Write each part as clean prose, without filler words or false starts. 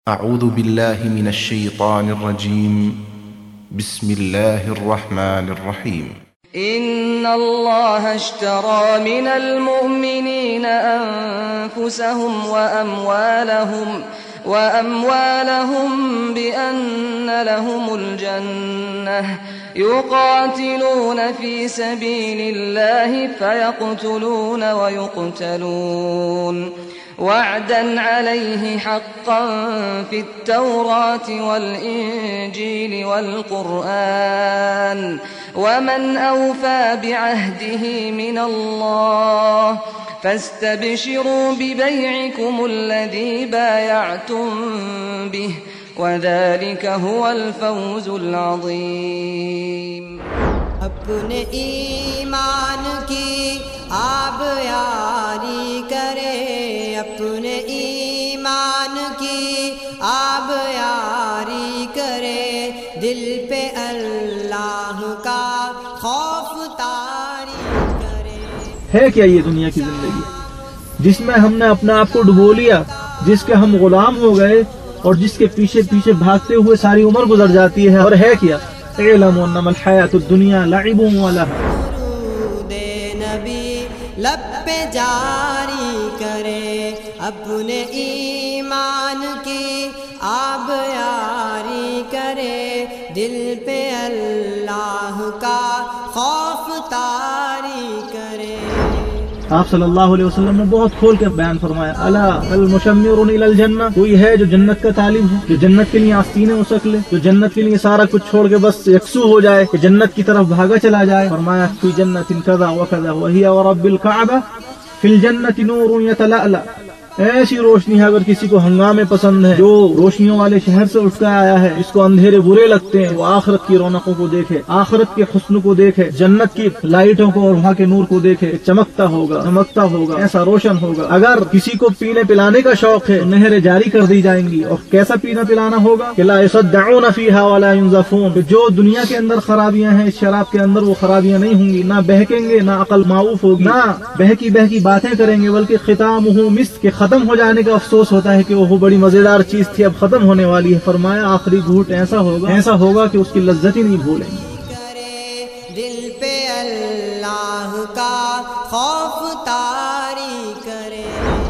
أعوذ بالله من الشيطان الرجيم. بسم الله الرحمن الرحيم. إن الله اشترى من المؤمنين أنفسهم وأموالهم بأن لهم الجنة يقاتلون في سبيل الله فيقتلون ويقتلون وعدا عليه حقا في التوراة والإنجيل والقرآن ومن أوفى بعهده من الله فاستبشروا ببيعكم الذي بايعتم به وذلك هو الفوز العظيم. اپنے ایمان کی آب یاری کرے، اپنے ایمان کی آب یاری کرے، دل پہ اللہ کا خوف طاری کرے. ہے کیا یہ دنیا کی زندگی جس میں ہم نے اپنے آپ کو ڈبو لیا، جس کے ہم غلام ہو گئے اور جس کے پیچھے پیچھے بھاگتے ہوئے ساری عمر گزر جاتی ہے. اور ہے کیا؟ اعلموا انما الحیات الدنیا لعب و لہو. درود نبی لب پہ جاری کرے، اپنے ایمان کی آب یاری کرے، دل پہ اللہ کا خوف طاری کرے. آپ صلی اللہ علیہ وسلم نے بہت کھول کے بیان فرمایا، الا المشمرون الی الجنہ، کوئی ہے جو جنت کا طالب ہے، جو جنت کے لیے آستینیں اسک لے، جو جنت کے لیے سارا کچھ چھوڑ کے بس یکسو ہو جائے کہ جنت کی طرف بھاگا چلا جائے. فرمایا فی جنت کذا وکذا وہی ورب الکعبہ فی الجنت نور یتلألأ. ایسی روشنی ہے اگر کسی کو ہنگامے پسند ہے، جو روشنیوں والے شہر سے اٹھ کر آیا ہے، جس کو اندھیرے برے لگتے ہیں، وہ آخرت کی رونقوں کو دیکھے، آخرت کے حسن کو دیکھے، جنت کی لائٹوں کو اور وہاں کے نور کو دیکھے، چمکتا ہوگا ایسا روشن ہوگا. اگر کسی کو پینے پلانے کا شوق ہے، نہریں جاری کر دی جائیں گی. اور کیسا پینا پلانا ہوگا کہ لا یصدعون فیہا ولا ینزفون، جو دنیا کے اندر خرابیاں ہیں، اس شراب کے اندر وہ خرابیاں نہیں ہوں گی. نہ بہکیں گے، نہ عقل معوف ہوگی، نہ بہکی باتیں کریں گے، بلکہ ختامہ مسک، کے ختم ہو جانے کا افسوس ہوتا ہے کہ وہ بڑی مزیدار چیز تھی، اب ختم ہونے والی ہے. فرمایا آخری گھونٹ ایسا ہوگا کہ اس کی لذت ہی نہیں بھولیں گے. دل پہ اللہ کا خوف طاری کرے.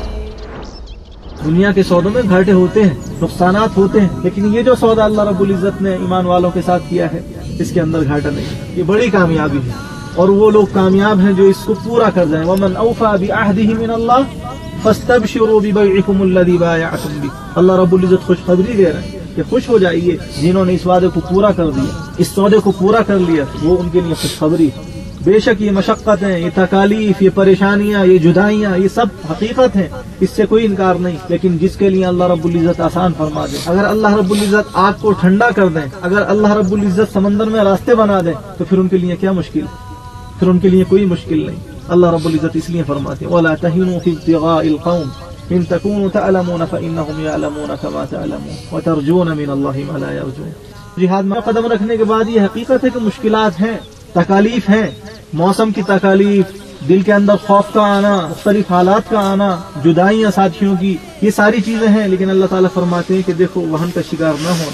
دنیا کے سودوں میں گھاٹے ہوتے ہیں، نقصانات ہوتے ہیں، لیکن یہ جو سودا اللہ رب العزت نے ایمان والوں کے ساتھ کیا ہے، اس کے اندر گھاٹا نہیں. یہ بڑی کامیابی ہے، اور وہ لوگ کامیاب ہیں جو اس کو پورا کر جائیں. ومن اوفى بعهده من الله فاستبشروا ببيعكم الذي بايعتم به. اللہ رب العزت خوشخبری دے رہے ہیں کہ خوش ہو جائیے جنہوں نے اس وعدے کو پورا کر دیا، اس سودے کو پورا کر لیا، وہ ان کے لیے خوشخبری ہے. بے شک یہ مشقتیں، یہ تکالیف، یہ پریشانیاں، یہ جدائیاں، یہ سب حقیقت ہیں، اس سے کوئی انکار نہیں. لیکن جس کے لیے اللہ رب العزت آسان فرما دے، اگر اللہ رب العزت آگ کو ٹھنڈا کر دیں، اگر اللہ رب العزت سمندر میں راستے بنا دیں، تو پھر ان کے لیے کیا مشکل؟ پھر ان کے لیے کوئی مشکل نہیں. اللہ رب العزت اس لیے فرماتے وَلَا تَهِنُوا فِي ابْتِغَاءِ الْقَوْمِ إِن تَكُونُوا تَعْلَمُونَ فَإِنَّهُمْ يَعْلَمُونَ كَمَا تَعْلَمُونَ وَتَرْجُونَ مِنَ اللَّهِ مَا لَا يَرْجُونَ. جہاد میں قدم رکھنے کے بعد یہ حقیقت ہے کہ مشکلات ہیں، تکالیف ہیں، موسم کی تکالیف، دل کے اندر خوف کا آنا، مختلف حالات کا آنا، جدائیاں ساتھیوں کی، یہ ساری چیزیں ہیں. لیکن اللہ تعالیٰ فرماتے ہیں کہ دیکھو وہن کا شکار نہ ہونا.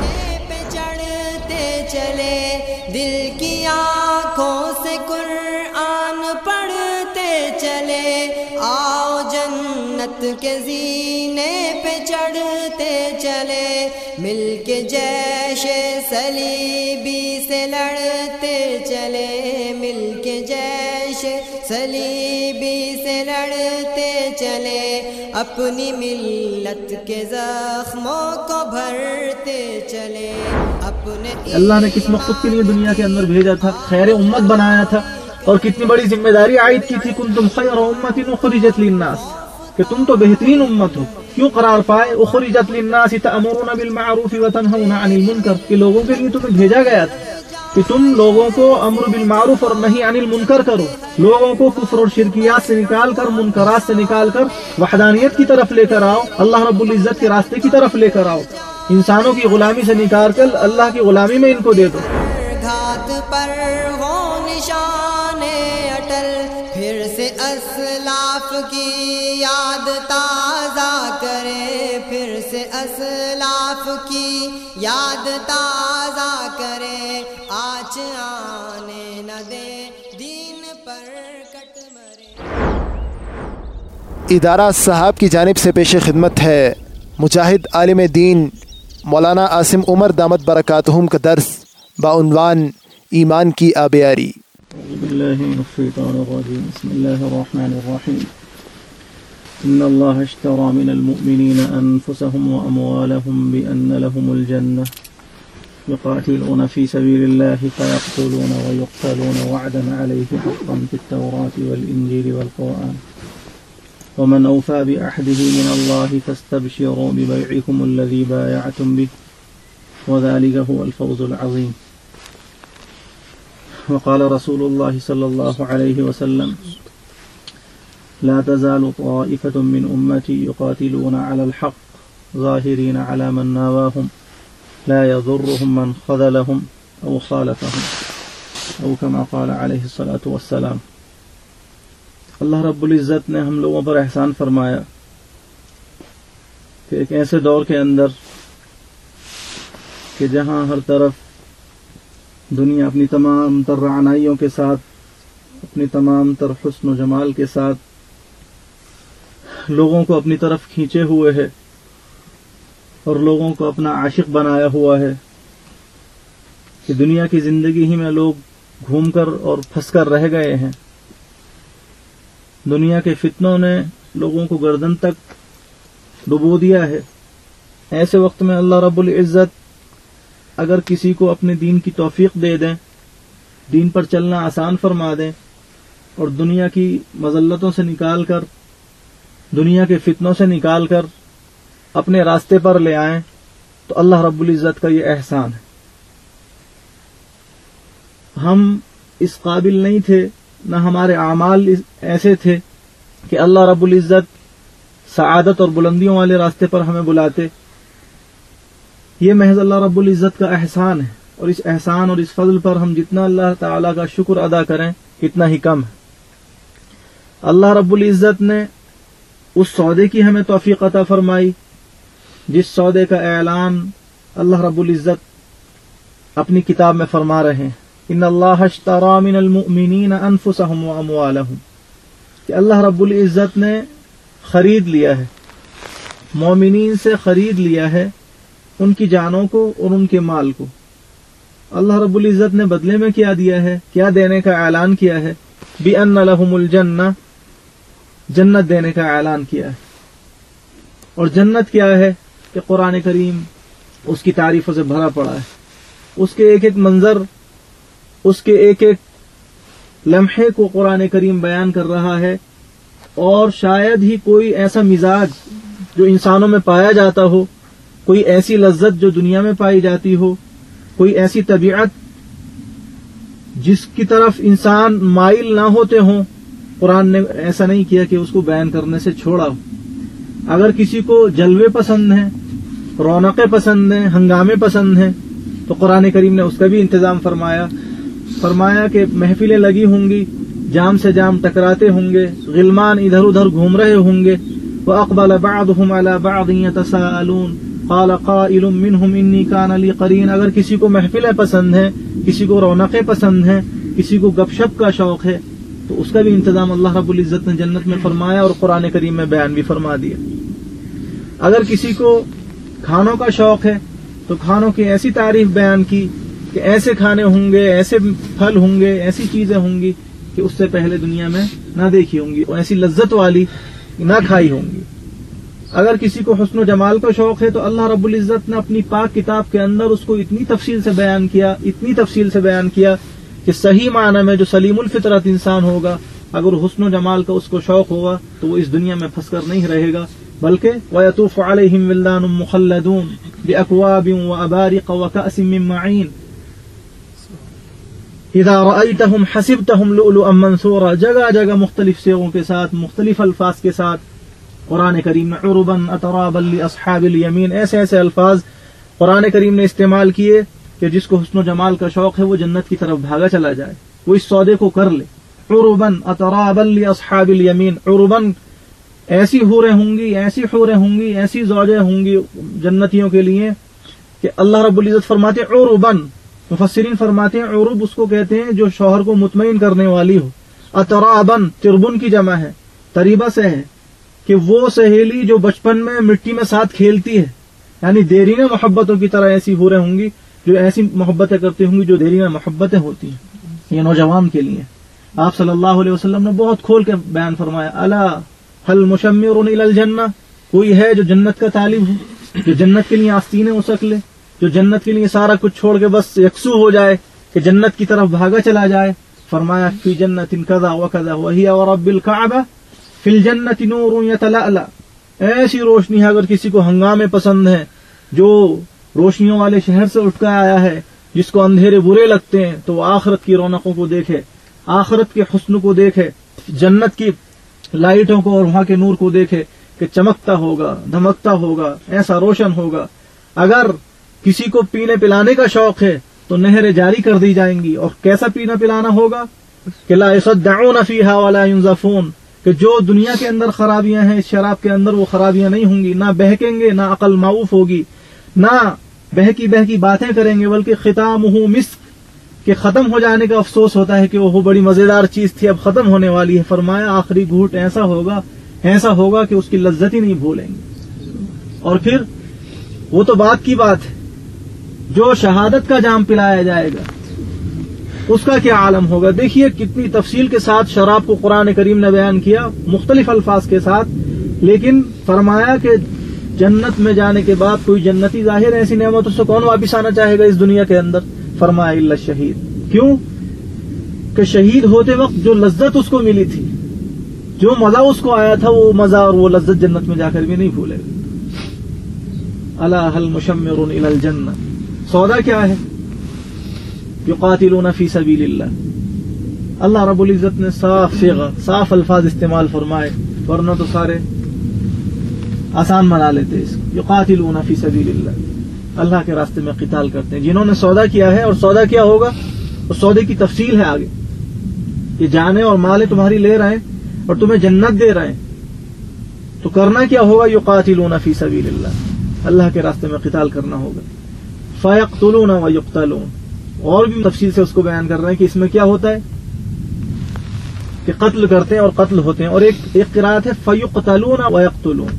چلے دل کی آنکھوں سے قرآن پڑھتے چلے، آؤ جنت کے زینے پہ چڑھتے چلے، مل کے جیش صلیبی سے لڑتے چلے، مل کے جیش صلیبی سے لڑتے چلے، اپنی ملت کے زخموں کو بھرتے چلے. اللہ نے کس مقصد کے لیے دنیا کے اندر بھیجا تھا؟ خیر امت بنایا تھا، اور کتنی بڑی ذمہ داری عائد کی تھی. کنتم خیر امت اخرجت للناس، کہ تم تو بہترین امت ہو. کیوں قرار پائے اخرجت للناس تأمرون بالمعروف وتنهون عن المنکر، کہ لوگوں کے لیے تمہیں بھیجا گیا تھا کہ تم لوگوں کو امر بالمعروف اور نہی عن المنکر کرو، لوگوں کو کفر اور شرکیات سے نکال کر، منکرات سے نکال کر وحدانیت کی طرف لے کر آؤ، اللہ رب العزت کے راستے کی طرف لے کر آؤ. انسانوں کی غلامی سے نکال کر اللہ کی غلامی میں ان کو دے دو. گھات پر وہ نشان اٹل، پھر سے اسلاف کی یاد تازہ کرے، پھر سے اسلاف کی یاد تازہ کرے، آج آنے نہ دے دین پر کٹ مرے۔ ادارہ صاحب کی جانب سے پیش خدمت ہے مجاہد عالم دین مولانا عاصم عمر دامت برکاتہم کا درس بعنوان ایمان کی آبیاری۔ اعوذ باللہ من الشیطان الرجیم، بسم اللہ الرحمن الرحیم۔ ان اللہ اشترى من المؤمنین انفسهم واموالهم بان لهم الجنة يقاتلون في سبيل الله فيقتلون ويقتلون وعدا عليه حقا في التوراة والإنجيل والقرآن ومن أوفى بعهده من الله فاستبشروا ببيعكم الذي بايعتم به وذلك هو الفوز العظيم۔ وقال رسول الله صلى الله عليه وسلم لا تزال طائفة من أمتي يقاتلون على الحق ظاهرين على من ناواهم لا يضرهم من خذلهم أو خالفهم أو كما قال عليه الصلاة والسلام۔ اللہ رب العزت نے ہم لوگوں پر احسان فرمایا کہ ایک ایسے دور کے اندر کہ جہاں ہر طرف دنیا اپنی تمام تر رعنائیوں کے ساتھ، اپنی تمام تر حسن و جمال کے ساتھ لوگوں کو اپنی طرف کھینچے ہوئے ہے اور لوگوں کو اپنا عاشق بنایا ہوا ہے کہ دنیا کی زندگی ہی میں لوگ گھوم کر اور پھنس کر رہ گئے ہیں۔ دنیا کے فتنوں نے لوگوں کو گردن تک ڈبو دیا ہے۔ ایسے وقت میں اللہ رب العزت اگر کسی کو اپنے دین کی توفیق دے دیں، دین پر چلنا آسان فرما دیں اور دنیا کی مذلتوں سے نکال کر، دنیا کے فتنوں سے نکال کر اپنے راستے پر لے آئیں تو اللہ رب العزت کا یہ احسان ہے۔ ہم اس قابل نہیں تھے، نہ ہمارے اعمال ایسے تھے کہ اللہ رب العزت سعادت اور بلندیوں والے راستے پر ہمیں بلاتے۔ یہ محض اللہ رب العزت کا احسان ہے، اور اس احسان اور اس فضل پر ہم جتنا اللہ تعالیٰ کا شکر ادا کریں اتنا ہی کم ہے۔ اللہ رب العزت نے اس سودے کی ہمیں توفیق عطا فرمائی جس سودے کا اعلان اللہ رب العزت اپنی کتاب میں فرما رہے ہیں، ان اللہ اشتری من المؤمنین انفسهم واموالهم، کہ اللہ رب العزت نے خرید لیا ہے، مومنین سے خرید لیا ہے ان کی جانوں کو اور ان کے مال کو۔ اللہ رب العزت نے بدلے میں کیا دیا ہے، کیا دینے کا اعلان کیا ہے؟ بِأَنَّ لَهُمُ الْجَنَّةَ، جنت دینے کا اعلان کیا ہے۔ اور جنت کیا ہے کہ قرآن کریم اس کی تعریفوں سے بھرا پڑا ہے، اس کے ایک ایک منظر، اس کے ایک ایک لمحے کو قرآن کریم بیان کر رہا ہے، اور شاید ہی کوئی ایسا مزاج جو انسانوں میں پایا جاتا ہو، کوئی ایسی لذت جو دنیا میں پائی جاتی ہو، کوئی ایسی طبیعت جس کی طرف انسان مائل نہ ہوتے ہوں، قرآن نے ایسا نہیں کیا کہ اس کو بیان کرنے سے چھوڑا ہو۔ اگر کسی کو جلوے پسند ہیں، رونقیں پسند ہیں، ہنگامے پسند ہیں، تو قرآن کریم نے اس کا بھی انتظام فرمایا کہ محفلیں لگی ہوں گی، جام سے جام ٹکراتے ہوں گے، غلمان ادھر ادھر گھوم رہے ہوں گے، وَأَقْبَلَ بَعْضُهُمْ عَلَى بَعْضٍ يَتَسَاءَلُونَ قَالَ قَائِلٌ مِّنْهُمْ إِنِّي كَانَ لِي قَرِينٌ۔ اگر کسی کو محفلیں پسند ہیں، کسی کو رونقیں پسند ہیں، کسی کو گپ شپ کا شوق ہے، تو اس کا بھی انتظام اللہ رب العزت نے جنت میں فرمایا اور قرآن کریم میں بیان بھی فرما دیا۔ اگر کسی کو کھانوں کا شوق ہے تو کھانوں کی ایسی تعریف بیان کی کہ ایسے کھانے ہوں گے، ایسے پھل ہوں گے، ایسی چیزیں ہوں گی کہ اس سے پہلے دنیا میں نہ دیکھی ہوں گی، اور ایسی لذت والی نہ کھائی ہوں گی۔ اگر کسی کو حسن و جمال کا شوق ہے تو اللہ رب العزت نے اپنی پاک کتاب کے اندر اس کو اتنی تفصیل سے بیان کیا کہ صحیح معنی میں جو سلیم الفطرت انسان ہوگا، اگر حسن و جمال کا اس کو شوق ہوگا تو وہ اس دنیا میں پھنس کر نہیں رہے گا، بلکہ وَيَطُوفُ عَلَيْهِمْ وِلْدَانٌ مُخَلَّدُونَ بِأَكْوَابٍ وَأَبَارِقَ وَكَأْسٍ مِّن مَّعِينٍ اِذَا رَأَيْتَهُمْ حَسِبْتَهُمْ لُؤْلُؤًا مَّنثُورًا۔ جگہ جگہ مختلف صیغوں کے ساتھ، مختلف الفاظ کے ساتھ قرآن کریم میں عُرُبًا أَتْرَابًا لِأَصْحَابِ الْيَمِينِ، ایسے ایسے الفاظ قرآن کریم نے استعمال کیے کہ جس کو حسن و جمال کا شوق ہے وہ جنت کی طرف بھاگا چلا جائے، وہ اس سودے کو کر لے۔ عُرُبًا أَتْرَابًا لِأَصْحَابِ الْيَمِينِ، عُرُبًا ایسی حوریں ہوں گی، ایسی حوریں ہوں گی، ایسی زوجیں ہوں گی جنتیوں کے لیے کہ اللہ رب العزت فرماتے ہیں عربن، مفسرین فرماتے ہیں عرب اس کو کہتے ہیں جو شوہر کو مطمئن کرنے والی ہو. اترابن تربن کی جمع ہے، تریبہ سے ہے کہ وہ سہیلی جو بچپن میں مٹی میں ساتھ کھیلتی ہے، یعنی دیرینہ محبتوں کی طرح ایسی حوریں ہوں گی جو ایسی محبتیں کرتی ہوں گی جو دیرینہ محبتیں ہوتی ہیں. یہ نوجوان کے لیے آپ صلی اللہ علیہ وسلم نے بہت کھول کے بیان فرمایا. الا هل مشمر الى الجنہ، کوئی ہے جو جنت کا طالب ہو، جو جنت کے لیے آستینیں اسک لے، جو جنت کے لیے سارا کچھ چھوڑ کے بس یکسو ہو جائے کہ جنت کی طرف بھاگا چلا جائے. فرمایا فی جنت کذا وکذا وہی ورب الکعبہ فی الجنت نور یتلألأ. ایسی روشنی ہے اگر کسی کو ہنگامے پسند ہیں، جو روشنیوں والے شہر سے اٹھ کر آیا ہے، جس کو اندھیرے برے لگتے ہیں، تو وہ آخرت کی رونقوں کو دیکھے، آخرت کے حسن کو دیکھے، جنت کی لائٹوں کو اور وہاں کے نور کو دیکھے کہ چمکتا ہوگا، دھمکتا ہوگا، ایسا روشن ہوگا. اگر کسی کو پینے پلانے کا شوق ہے تو نہریں جاری کر دی جائیں گی. اور کیسا پینا پلانا ہوگا کہ لا يصدعون فيها ولا ينزفون، کہ جو دنیا کے اندر خرابیاں ہیں اس شراب کے اندر وہ خرابیاں نہیں ہوں گی. نہ بہکیں گے، نہ عقل معوف ہوگی، نہ بہکی بہکی باتیں کریں گے، بلکہ ختامہ مسک، کہ ختم ہو جانے کا افسوس ہوتا ہے کہ وہ بڑی مزیدار چیز تھی اب ختم ہونے والی ہے. فرمایا آخری گھونٹ ایسا ہوگا کہ اس کی لذت ہی نہیں بھولیں گے. اور پھر وہ تو بات کی بات ہے، جو شہادت کا جام پلایا جائے گا اس کا کیا عالم ہوگا. دیکھیے کتنی تفصیل کے ساتھ شراب کو قرآن کریم نے بیان کیا مختلف الفاظ کے ساتھ، لیکن فرمایا کہ جنت میں جانے کے بعد کوئی جنتی ظاہر ایسی نعمتوں سے کون واپس آنا چاہے گا اس دنیا کے اندر. فرمایا الا الشہید. کیوں کہ شہید ہوتے وقت جو لذت اس کو ملی تھی، جو مزہ اس کو آیا تھا، وہ مزہ اور وہ لذت جنت میں جا کر بھی نہیں بھولے گا. الا هل مشمر الى الجنہ. سودا کیا ہے؟ یقاتلون فی سبیل اللہ. اللہ رب العزت نے صاف الفاظ استعمال فرمائے، ورنہ تو سارے آسان بنا لیتے اس کو. یقاتلون فی سبیل اللہ، اللہ کے راستے میں قتال کرتے ہیں. جنہوں نے سودا کیا ہے، اور سودا کیا ہوگا اس سودے کی تفصیل ہے آگے. یہ جانیں اور مالیں تمہاری لے رہے ہیں اور تمہیں جنت دے رہے ہیں، تو کرنا کیا ہوگا؟ یقاتلون فی سبیل اللہ، اللہ کے راستے میں قتال کرنا ہوگا. فیقتلون ویقتلون. اور بھی تفصیل سے اس کو بیان کر رہے ہیں کہ اس میں کیا ہوتا ہے کہ قتل کرتے ہیں اور قتل ہوتے ہیں. اور ایک قرات ہے فیقتلون ویقتلون.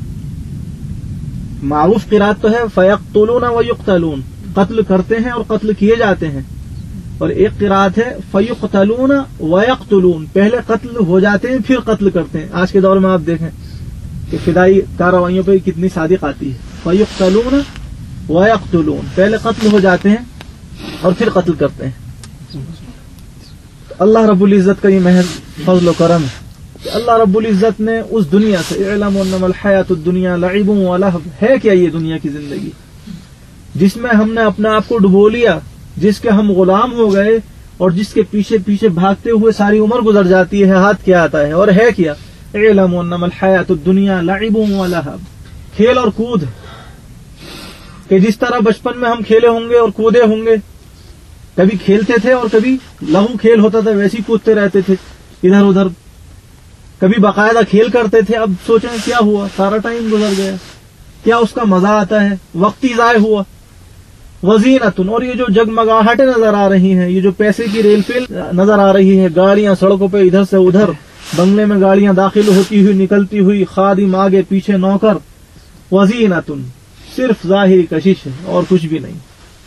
معروف قرات تو ہے فیقتلون ویقتلون، قتل کرتے ہیں اور قتل کیے جاتے ہیں. اور ایک قرات ہے فیقتلون ویقتلون، پہلے قتل ہو جاتے ہیں پھر قتل کرتے ہیں. آج کے دور میں آپ دیکھیں کہ فدائی کارروائیوں پہ کتنی صادق آتی ہے. فیقتلون ویقتلون، پہلے قتل ہو جاتے ہیں اور پھر قتل کرتے ہیں. اللہ رب العزت کا یہ محض فضل و کرم ہے کہ اللہ رب العزت نے اس دنیا سے اعلموا انما الحیات الدنیا لعب و لہو. ہے کیا یہ دنیا کی زندگی جس میں ہم نے اپنے آپ کو ڈبو لیا، جس کے ہم غلام ہو گئے اور جس کے پیچھے پیچھے بھاگتے ہوئے ساری عمر گزر جاتی ہے. ہاتھ کیا آتا ہے اور ہے کیا؟ اعلموا انما الحیات الدنیا لعب و لہو، کھیل اور کود. کہ جس طرح بچپن میں ہم کھیلے ہوں گے اور کودے ہوں گے، کبھی کھیلتے تھے اور کبھی لہو کھیل ہوتا تھا، ویسے ہی کودتے رہتے تھے ادھر ادھر، کبھی باقاعدہ کھیل کرتے تھے. اب سوچیں کیا ہوا، سارا ٹائم گزر گیا، کیا اس کا مزہ آتا ہے؟ وقت ہی ضائع ہوا. وزینتن، اور یہ جو جگمگاہٹیں نظر آ رہی ہیں، یہ جو پیسے کی ریل فیل نظر آ رہی ہے، گاڑیاں سڑکوں پہ ادھر سے ادھر، بنگلے میں گاڑیاں داخل ہوتی ہوئی نکلتی ہوئی، خادم آگے پیچھے نوکر. وزینتن، صرف ظاہری کشش ہے اور کچھ بھی نہیں.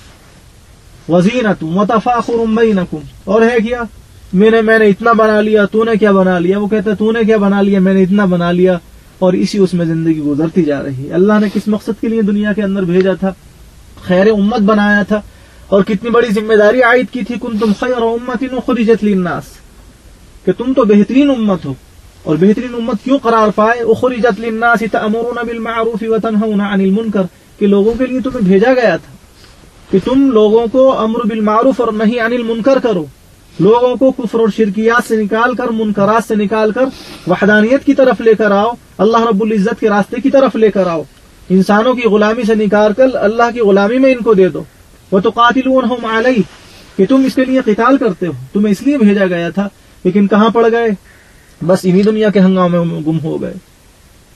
وزینتن وتفاخر بینکم، اور ہے کیا؟ میں نے اتنا بنا لیا، تو نے کیا بنا لیا. وہ کہتا ہے تو نے کیا بنا لیا، میں نے اتنا بنا لیا، اور اسی اس میں زندگی گزرتی جا رہی ہے. اللہ نے کس مقصد کے لیے دنیا کے اندر بھیجا تھا؟ خیر امت بنایا تھا، اور کتنی بڑی ذمہ داری عائد کی تھی. کنتم خیر امت اخرجت للناس، کہ تم تو بہترین امت ہو. اور بہترین امت کیوں قرار پائے؟ اخرجت للناس تأمرون بالمعروف وتنهون عن المنکر، کہ لوگوں کے لیے تمہیں بھیجا گیا تھا کہ تم لوگوں کو امر بالمعروف اور نہی عن المنکر کرو، لوگوں کو کفر اور شرکیات سے نکال کر، منکرات سے نکال کر وحدانیت کی طرف لے کر آؤ، اللہ رب العزت کے راستے کی طرف لے کر آؤ. انسانوں کی غلامی سے نکال کر اللہ کی غلامی میں ان کو دے دو. وتقاتلونہم علیہ، کہ تم اس کے لیے قتال کرتے ہو، تمہیں اس لیے بھیجا گیا تھا. لیکن کہاں پڑ گئے؟ بس انہی دنیا کے ہنگامے میں گم ہو گئے.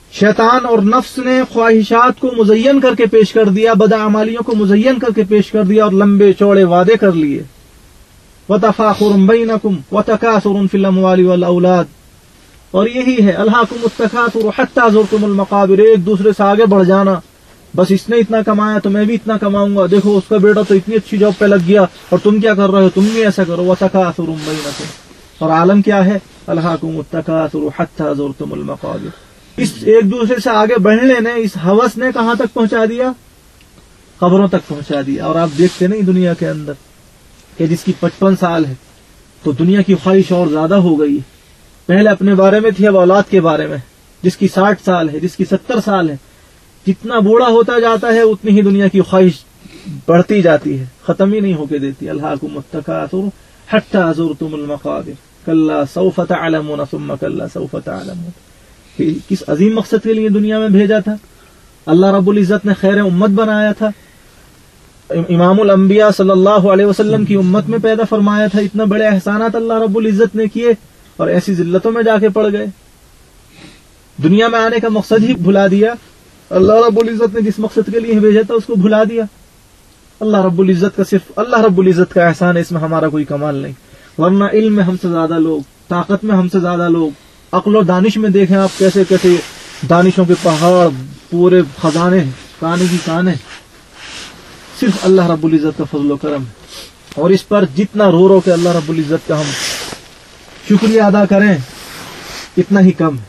شیطان اور نفس نے خواہشات کو مزین کر کے پیش کر دیا، بدعمالیوں کو مزین کر کے پیش کر دیا اور لمبے چوڑے وعدے کر لیے. وَتَفَاخُرٌ بَيْنَكُمْ وَتَكَاثُرٌ فِي الْأَمْوَالِ وَالْأَوْلَادِ، اور یہی ہے الہاکم التکاثر حتی زرتم المقابر، ایک دوسرے سے آگے بڑھ جانا. بس اس نے اتنا کمایا تو میں بھی اتنا کماؤں گا، دیکھو اس کا بیٹا تو اتنی اچھی جاب پہ لگ گیا اور تم کیا کر رہے ہو، تم بھی ایسا کرو. وَتَكَاثُرٌ بَيْنَكُمْ، اور عالم کیا ہے، الہاکم التکاثر حتی زرتم المقابر. اس ایک دوسرے سے آگے بڑھنے نے، اس ہوس نے کہاں تک پہنچا دیا، قبروں تک پہنچا دیا. اور آپ دیکھتے نہیں دنیا کے اندر کہ جس کی 55 سال ہے تو دنیا کی خواہش اور زیادہ ہو گئی ہے. پہلے اپنے بارے میں تھی، اب اولاد کے بارے میں. جس کی 60 سال ہے، جس کی 70 سال ہے، جتنا بوڑھا ہوتا جاتا ہے اتنی ہی دنیا کی خواہش بڑھتی جاتی ہے، ختم ہی نہیں ہو کے دیتی. الہاکم التکاثر حتی زرتم المقابر کلا سوف تعلمون ثم کلا سوف تعلمون. کس عظیم مقصد کے لیے دنیا میں بھیجا تھا؟ اللہ رب العزت نے خیر امت بنایا تھا، امام الانبیاء صلی اللہ علیہ وسلم کی امت میں پیدا فرمایا تھا. اتنا بڑے احسانات اللہ رب العزت نے کیے اور ایسی ذلتوں میں جا کے پڑ گئے. دنیا میں آنے کا مقصد ہی بھلا دیا. اللہ رب العزت نے جس مقصد کے لیے بھیجا تھا اس کو بھلا دیا. اللہ رب العزت کا صرف اللہ رب العزت کا احسان ہے، اس میں ہمارا کوئی کمال نہیں. ورنہ علم میں ہم سے زیادہ لوگ، طاقت میں ہم سے زیادہ لوگ، عقل و دانش میں دیکھیں آپ کیسے کیسے دانشوں کے پہاڑ، پورے خزانے، کانے کی کانے. صرف اللہ رب العزت کا فضل و کرم ہے، اور اس پر جتنا رو رو کے اللہ رب العزت کا ہم شکریہ ادا کریں اتنا ہی کم ہے.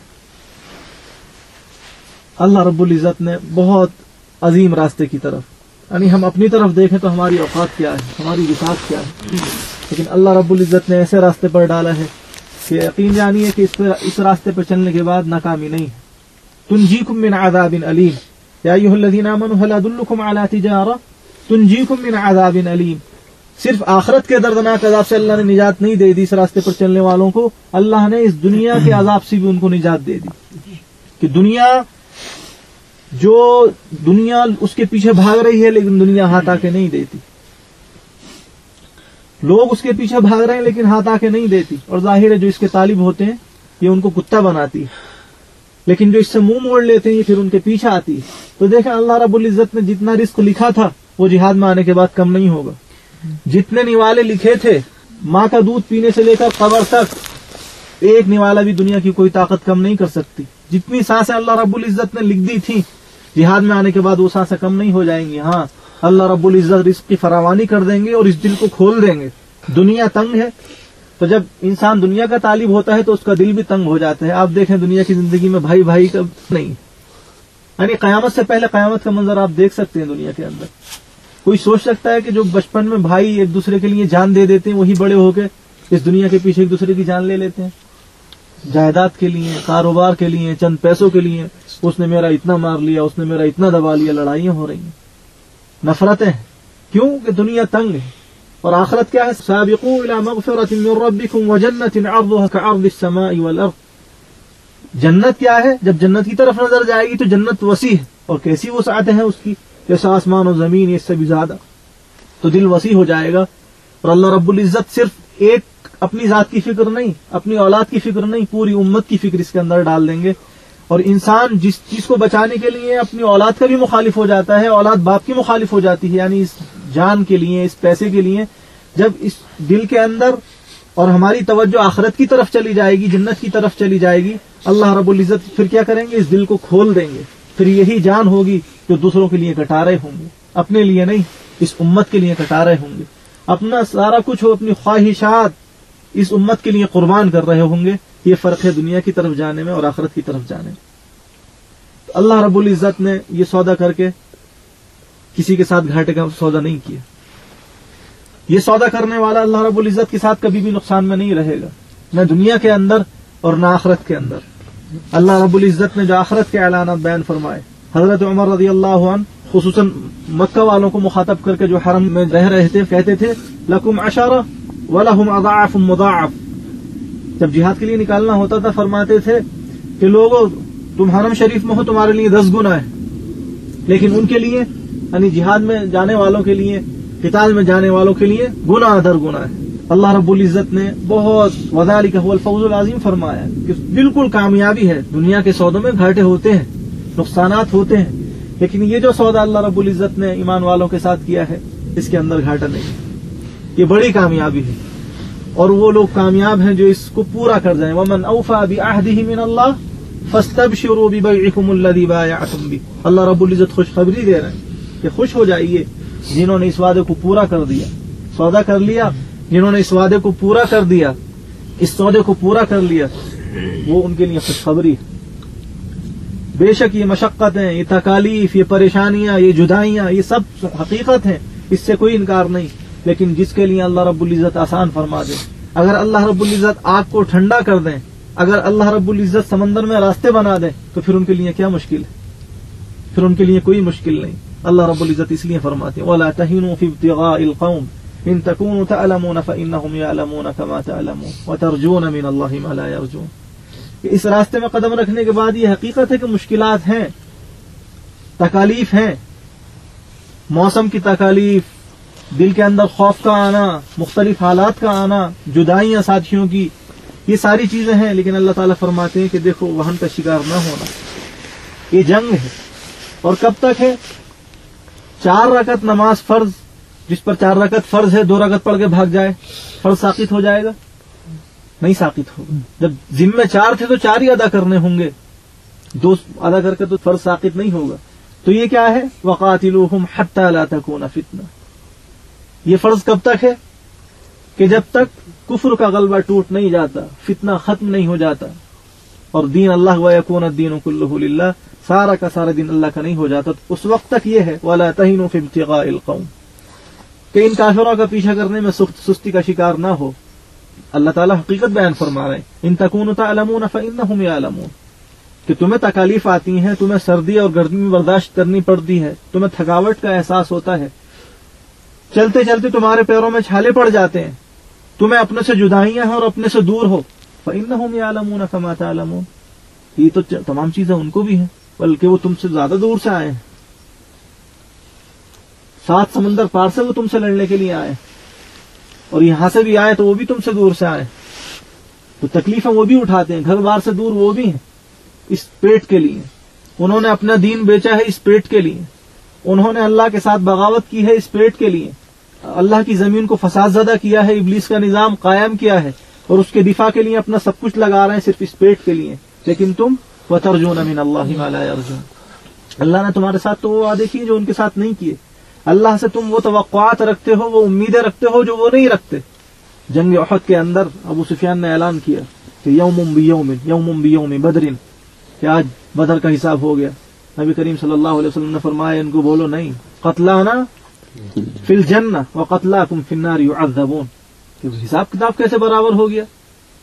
اللہ رب العزت نے بہت عظیم راستے کی طرف، یعنی ہم اپنی طرف دیکھیں تو ہماری اوقات کیا ہے، ہماری وسعت کیا ہے، لیکن اللہ رب العزت نے ایسے راستے پر ڈالا ہے کہ یقین جانیے کہ اس راستے پر چلنے کے بعد ناکامی نہیں ہے. تنجیکم من عذاب علیم، یا ایھا الذین آمنوا ھل ادلکم علی تجارہ تنجیکم من عذاب علیم. صرف آخرت کے دردناک عذاب سے اللہ نے نجات نہیں دے دی اس راستے پر چلنے والوں کو، اللہ نے اس دنیا کے عذاب سے بھی ان کو نجات دے دی. کہ دنیا اس کے پیچھے بھاگ رہی ہے لیکن دنیا ہاتھ آ کے نہیں دیتی. لوگ اس کے پیچھے بھاگ رہے ہیں لیکن ہاتھ آ کے نہیں دیتی. اور ظاہر ہے جو اس کے طالب ہوتے ہیں یہ ان کو کتا بناتی ہے، لیکن جو اس سے منہ موڑ لیتے ہیں یہ پھر ان کے پیچھے آتی ہے. تو دیکھیں اللہ رب العزت نے جتنا رزق لکھا تھا وہ جہاد میں آنے کے بعد کم نہیں ہوگا. جتنے نوالے لکھے تھے ماں کا دودھ پینے سے لے کر قبر تک، ایک نوالا بھی دنیا کی کوئی طاقت کم نہیں کر سکتی. جتنی سانسیں اللہ رب العزت نے لکھ دی تھی جہاد میں آنے کے بعد وہ سانسیں کم نہیں ہو جائیں گی. ہاں اللہ رب العزت رزق کی فراوانی کر دیں گے اور اس دل کو کھول دیں گے. دنیا تنگ ہے تو جب انسان دنیا کا طالب ہوتا ہے تو اس کا دل بھی تنگ ہو جاتا ہے. آپ دیکھیں دنیا کی زندگی میں بھائی بھائی کا نہیں، یعنی قیامت سے پہلے قیامت کا منظر آپ دیکھ سکتے ہیں دنیا کے اندر. کوئی سوچ سکتا ہے کہ جو بچپن میں بھائی ایک دوسرے کے لیے جان دے دیتے ہیں وہی بڑے ہو کے اس دنیا کے پیچھے ایک دوسرے کی جان لے لیتے ہیں، جائیداد کے لیے، کاروبار کے لیے، چند پیسوں کے لیے. اس نے میرا اتنا مار لیا، اس نے میرا اتنا دبا لیا، لڑائیاں ہو رہی ہیں، نفرتیں ہیں. کیوں کہ دنیا تنگ ہے. اور آخرت کیا ہے؟ سابقوا الی مغفرۃ من ربکم وجنۃ عرضها كعرض السماء والارض. جنت کیا ہے؟ جب جنت کی طرف نظر جائے گی تو جنت وسیع ہے، اور کیسی وسعت ہے اس کی، جیسا آسمان و زمین، اس سے بھی زیادہ. تو دل وسیع ہو جائے گا. اور اللہ رب العزت صرف ایک اپنی ذات کی فکر نہیں، اپنی اولاد کی فکر نہیں، پوری امت کی فکر اس کے اندر ڈال دیں گے. اور انسان جس چیز کو بچانے کے لیے اپنی اولاد کا بھی مخالف ہو جاتا ہے، اولاد باپ کی مخالف ہو جاتی ہے، یعنی اس جان کے لیے، اس پیسے کے لیے. جب اس دل کے اندر اور ہماری توجہ آخرت کی طرف چلی جائے گی، جنت کی طرف چلی جائے گی، اللہ رب العزت پھر کیا کریں گے؟ اس دل کو کھول دیں گے. پھر یہی جان ہوگی جو دوسروں کے لیے کٹا رہے ہوں گے، اپنے لیے نہیں، اس امت کے لیے کٹا رہے ہوں گے. اپنا سارا کچھ ہو، اپنی خواہشات اس امت کے لیے قربان کر رہے ہوں گے. یہ فرق ہے دنیا کی طرف جانے میں اور آخرت کی طرف جانے میں. تو اللہ رب العزت نے یہ سودا کر کے کسی کے ساتھ گھاٹے کا سودا نہیں کیا. یہ سودا کرنے والا اللہ رب العزت کے ساتھ کبھی بھی نقصان میں نہیں رہے گا، نہ دنیا کے اندر اور نہ آخرت کے اندر. اللہ رب العزت نے جو آخرت کے اعلانات بیان فرمائے، حضرت عمر رضی اللہ عنہ خصوصاً مکہ والوں کو مخاطب کر کے جو حرم میں رہ رہے تھے، کہتے تھے لکم عشرہ ولہم اضعاف مضاعف. جب جہاد کے لیے نکالنا ہوتا تھا فرماتے تھے کہ لوگوں تم حرم شریف میں ہو، تمہارے لیے 10 گنا ہے، لیکن ان کے لیے، یعنی جہاد میں جانے والوں کے لیے، قتال میں جانے والوں کے لیے گنا در گنا ہے. اللہ رب العزت نے بہت وذالک هو الفوز العظیم فرمایا کہ بالکل کامیابی ہے. دنیا کے سودوں میں گھاٹے ہوتے ہیں, نقصانات ہوتے ہیں, لیکن یہ جو سودا اللہ رب العزت نے ایمان والوں کے ساتھ کیا ہے اس کے اندر گھاٹا نہیں. یہ بڑی کامیابی ہے, اور وہ لوگ کامیاب ہیں جو اس کو پورا کر جائیں. ومن اوفى بعهده من اللہ فاستبشروا ببيعكم الذي بايعتم به. اللہ رب العزت خوشخبری دے رہے ہیں کہ خوش ہو جائیے جنہوں نے اس وعدے کو پورا کر دیا, سودا کر لیا. جنہوں نے اس وعدے کو پورا کر دیا, اس سودے کو پورا کر لیا, وہ ان کے لیے خوشخبری ہے. بے شک یہ مشقتیں, یہ تکالیف, یہ پریشانیاں, یہ جدائیاں, یہ سب حقیقت ہیں, اس سے کوئی انکار نہیں. لیکن جس کے لیے اللہ رب العزت آسان فرما دے, اگر اللہ رب العزت آگ کو ٹھنڈا کر دیں, اگر اللہ رب العزت سمندر میں راستے بنا دیں, تو پھر ان کے لیے کیا مشکل ہے؟ پھر ان کے لیے کوئی مشکل نہیں. اللہ رب العزت اس لیے فرماتے ہیں وَلَا تَهِنُوا فِي ابْتِغَاءِ الْقَوْمِ إِن تَكُونُوا تَعْلَمُونَ فَإِنَّهُمْ يَعْلَمُونَ كَمَا تَعْلَمُونَ وَتَرْجُونَ مِنَ اللَّهِ مَا لَا يَرْجُونَ. اس راستے میں قدم رکھنے کے بعد یہ حقیقت ہے کہ مشکلات ہیں, تکالیف ہیں, موسم کی تکالیف, دل کے اندر خوف کا آنا, مختلف حالات کا آنا, جدائیاں ساتھیوں کی, یہ ساری چیزیں ہیں. لیکن اللہ تعالیٰ فرماتے ہیں کہ دیکھو وہن کا شکار نہ ہونا, یہ جنگ ہے. اور کب تک ہے؟ 4 رکعت نماز فرض, جس پر 4 رکعت فرض ہے 2 رکعت پڑھ کے بھاگ جائے, فرض ساقط ہو جائے گا؟ نہیں ساقط ہوگا. جب ذمے 4 تھے تو 4 ہی ادا کرنے ہوں گے, 2 ادا کر کے تو فرض ساقط نہیں ہوگا. تو یہ کیا ہے؟ وَقَاتِلُوهُمْ حَتَّى لَا تَكُونَ فِتْنَةٌ. یہ فرض کب تک ہے؟ کہ جب تک کفر کا غلبہ ٹوٹ نہیں جاتا, فتنہ ختم نہیں ہو جاتا, اور دین اللہ وَيَكُونَ الدِّينُ كُلُّهُ لِلَّهِ, سارا کا سارا دین اللہ کا نہیں ہو جاتا. تو اس وقت تک یہ ہے وَلَا تَهِنُوا فِي ابْتِغَاءِ الْقَوْمِ, کہ ان کافروں کا پیچھا کرنے میں سستی کا شکار نہ ہو. اللہ تعالیٰ حقیقت بیان فرما رہے ہیں ان تکونوا تعلمون فإنهم يعلمون, کہ تمہیں تکالیف آتی ہیں, تمہیں سردی اور گرمی برداشت کرنی پڑتی ہے, تمہیں تھکاوٹ کا احساس ہوتا ہے, چلتے چلتے تمہارے پیروں میں چھالے پڑ جاتے ہیں, تمہیں اپنے سے جدائیاں ہیں اور اپنے سے دور ہو. فإنهم يعلمون كما تعلمون, یہ تو تمام چیزیں ان کو بھی ہیں, بلکہ وہ تم سے زیادہ دور سے آئے ہیں, 7 سمندر پار سے وہ تم سے لڑنے کے لیے آئے, اور یہاں سے بھی آئے تو وہ بھی تم سے دور سے آئے. تو تکلیفیں وہ بھی اٹھاتے ہیں, گھر بار سے دور وہ بھی ہیں, اس پیٹ کے لیے. انہوں نے اپنا دین بیچا ہے اس پیٹ کے لیے, انہوں نے اللہ کے ساتھ بغاوت کی ہے اس پیٹ کے لیے, اللہ کی زمین کو فساد زدہ کیا ہے, ابلیس کا نظام قائم کیا ہے, اور اس کے دفاع کے لیے اپنا سب کچھ لگا رہے ہیں صرف اس پیٹ کے لیے. لیکن تم وَتَرْجُونَ مِنَ اللَّهِ مَا لَا يَرْجُونَ, اللہ نے تمہارے ساتھ تو وہ وعدے کیے جو ان کے ساتھ نہیں کیے. اللہ سے تم وہ توقعات رکھتے ہو, وہ امیدیں رکھتے ہو جو وہ نہیں رکھتے. جنگ احد کے اندر ابو سفیان نے اعلان کیا کہ یوم بیوم بدر, کہ آج بدر کا حساب ہو گیا. نبی کریم صلی اللہ علیہ وسلم نے فرمایا ان کو بولو نہیں, قتلانا فی الجنہ وقتلاکم فی النار یعذبون, کہ حساب کتاب کیسے برابر ہو گیا؟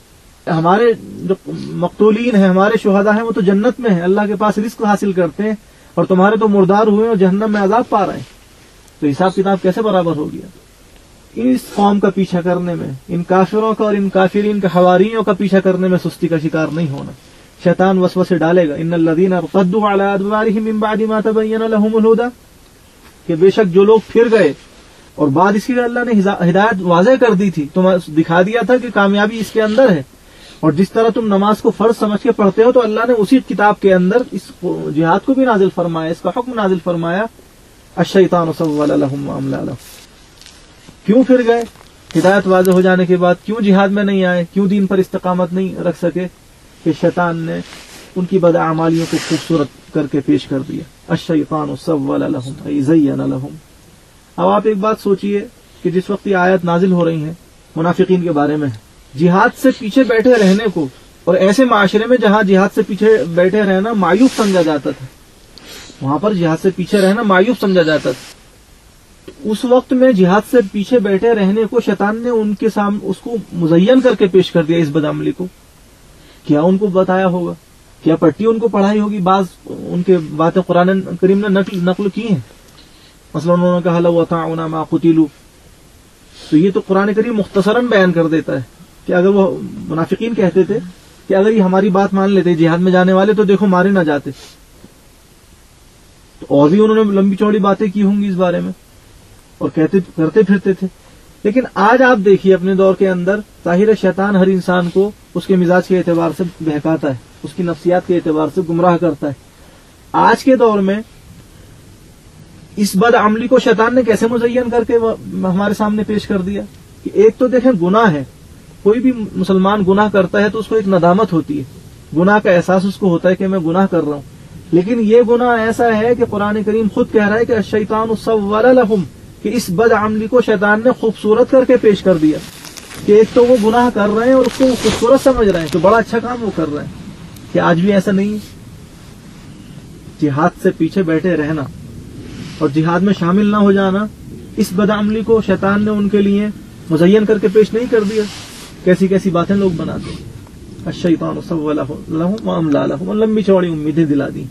ہمارے جو مقتولین ہیں, ہمارے شہداء ہیں, وہ تو جنت میں ہیں, اللہ کے پاس رزق حاصل کرتے ہیں, اور تمہارے تو مردار ہوئے اور جہنم میں عذاب پا رہے ہیں. تو حساب کتاب کیسے برابر ہو گیا؟ اس قوم کا پیچھا کرنے میں, ان کافروں کا اور ان کافرین کے حواریوں کا پیچھا کرنے میں سستی کا شکار نہیں ہونا. شیطان وسوسے ڈالے گا, ان الذین ارتدوا علی ادبارہم من بعد ما تبین لهم الہدی, کہ بے شک جو لوگ پھر گئے اور بعد اس کے اللہ نے ہدایت واضح کر دی تھی, تمہیں دکھا دیا تھا کہ کامیابی اس کے اندر ہے, اور جس طرح تم نماز کو فرض سمجھ کے پڑھتے ہو تو اللہ نے اسی کتاب کے اندر اس جہاد کو بھی نازل فرمایا, اس کا حکم نازل فرمایا. الشیطان سول لهم واملی لهم, کیوں پھر گئے؟ ہدایت واضح ہو جانے کے بعد کیوں جہاد میں نہیں آئے, کیوں دین پر استقامت نہیں رکھ سکے؟ کہ شیطان نے ان کی بداعمالیوں کو خوبصورت کر کے پیش کر دیا. الشیطان سول لهم ای زین لهم. اب آپ ایک بات سوچئے کہ جس وقت یہ آیت نازل ہو رہی ہیں منافقین کے بارے میں, جہاد سے پیچھے بیٹھے رہنے کو, اور ایسے معاشرے میں جہاں جہاد سے پیچھے بیٹھے رہنا معیوب سمجھا جاتا تھا, وہاں پر جہاد سے پیچھے رہنا معیوب سمجھا جاتا تھا. اس وقت میں جہاد سے پیچھے بیٹھے رہنے کو شیطان نے ان کے سامنے اس کو مزین کر کے پیش کر دیا, اس بدعملی کو. کیا ان کو بتایا ہوگا, کیا پٹی ان کو پڑھائی ہوگی؟ بعض ان کے باتیں قرآن کریم نے نقل کی ہیں. مثلا انہوں نے کہا لو اطاعنا ما قتلوا, تو یہ تو قرآن کریم مختصراً بیان کر دیتا ہے کہ اگر وہ منافقین کہتے تھے کہ اگر یہ ہماری بات مان لیتے جہاد میں جانے والے تو دیکھو مارے نہ جاتے, تو اور بھی انہوں نے لمبی چوڑی باتیں کی ہوں گی اس بارے میں, اور کرتے پھرتے تھے. لیکن آج آپ دیکھیے اپنے دور کے اندر ظاہر شیطان ہر انسان کو اس کے مزاج کے اعتبار سے بہکاتا ہے، اس کی نفسیات کے اعتبار سے گمراہ کرتا ہے. آج کے دور میں اس بد عملی کو شیطان نے کیسے مزین کر کے ہمارے سامنے پیش کر دیا کہ ایک تو دیکھیں گناہ ہے، کوئی بھی مسلمان گناہ کرتا ہے تو اس کو ایک ندامت ہوتی ہے، گناہ کا احساس اس کو ہوتا ہے کہ میں گناہ کر رہا ہوں. لیکن یہ گناہ ایسا ہے کہ قرآن کریم خود کہہ رہا ہے کہ الشیطان سول لہم، کہ اس بد عملی کو شیطان نے خوبصورت کر کے پیش کر دیا کہ ایک تو وہ گناہ کر رہے ہیں اور اس کو خوبصورت سمجھ رہے ہیں کہ بڑا اچھا کام وہ کر رہے ہیں. کہ آج بھی ایسا نہیں ہے؟ جہاد سے پیچھے بیٹھے رہنا اور جہاد میں شامل نہ ہو جانا، اس بد عملی کو شیطان نے ان کے لیے مزین کر کے پیش نہیں کر دیا. کیسی کیسی باتیں لوگ بناتے ہیں. الشیطان سول لہم واملی لہم، لمبی چوڑی امیدیں دلا دی.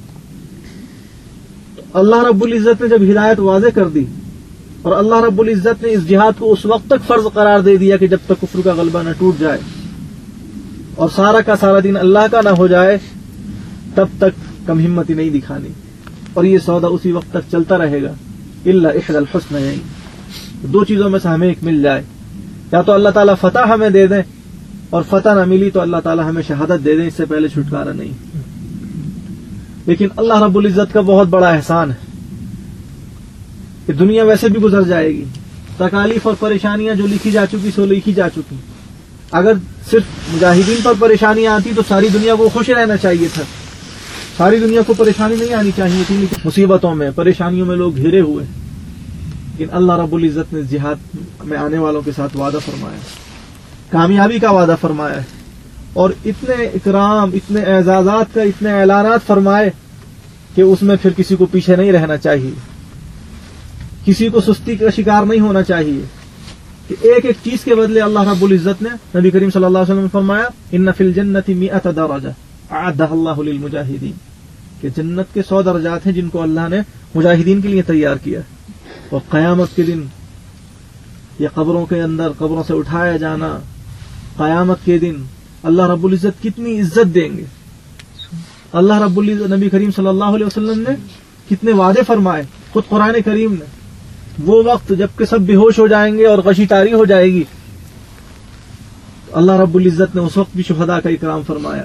اللہ رب العزت نے جب ہدایت واضح کر دی اور اللہ رب العزت نے اس جہاد کو اس وقت تک فرض قرار دے دیا کہ جب تک کفر کا غلبہ نہ ٹوٹ جائے اور سارا کا سارا دین اللہ کا نہ ہو جائے، تب تک کم ہمتی نہیں دکھانی. اور یہ سودا اسی وقت تک چلتا رہے گا. الا احدى الحسنيين، دو چیزوں میں سے ہمیں ایک مل جائے، یا تو اللہ تعالیٰ فتح ہمیں دے دیں، اور فتح نہ ملی تو اللہ تعالیٰ ہمیں شہادت دے دیں، اس سے پہلے چھٹکارا نہیں. لیکن اللہ رب العزت کا بہت بڑا احسان ہے کہ دنیا ویسے بھی گزر جائے گی، تکالیف اور پریشانیاں جو لکھی جا چکی سو لکھی جا چکی. اگر صرف مجاہدین پر پریشانیاں آتی تو ساری دنیا کو خوش رہنا چاہیے تھا، ساری دنیا کو پریشانی نہیں آنی چاہیے تھی. مصیبتوں میں پریشانیوں میں لوگ گھرے ہوئے، لیکن اللہ رب العزت نے جہاد میں آنے والوں کے ساتھ وعدہ فرمایا، کامیابی کا وعدہ فرمایا ہے، اور اتنے اکرام، اتنے اعزازات کا، اتنے اعلانات فرمائے کہ اس میں پھر کسی کو پیچھے نہیں رہنا چاہیے، کسی کو سستی کا شکار نہیں ہونا چاہیے. کہ ایک ایک چیز کے بدلے اللہ رب العزت نے، نبی کریم صلی اللہ علیہ وسلم نے فرمایا ان فی الجنۃ 100 درجہ اعدها اللہ للمجاہدین، کہ جنت کے 100 درجات ہیں جن کو اللہ نے مجاہدین کے لیے تیار کیا. اور قیامت کے دن یہ قبروں کے اندر قبروں سے اٹھایا جانا، قیامت کے دن اللہ رب العزت کتنی عزت دیں گے. اللہ رب العزت، نبی کریم صلی اللہ علیہ وسلم نے کتنے وعدے فرمائے خود قرآن کریم نے. وہ وقت جب کہ سب بے ہوش ہو جائیں گے اور غشی طاری ہو جائے گی، اللہ رب العزت نے اس وقت بھی شہداء کا اکرام فرمایا.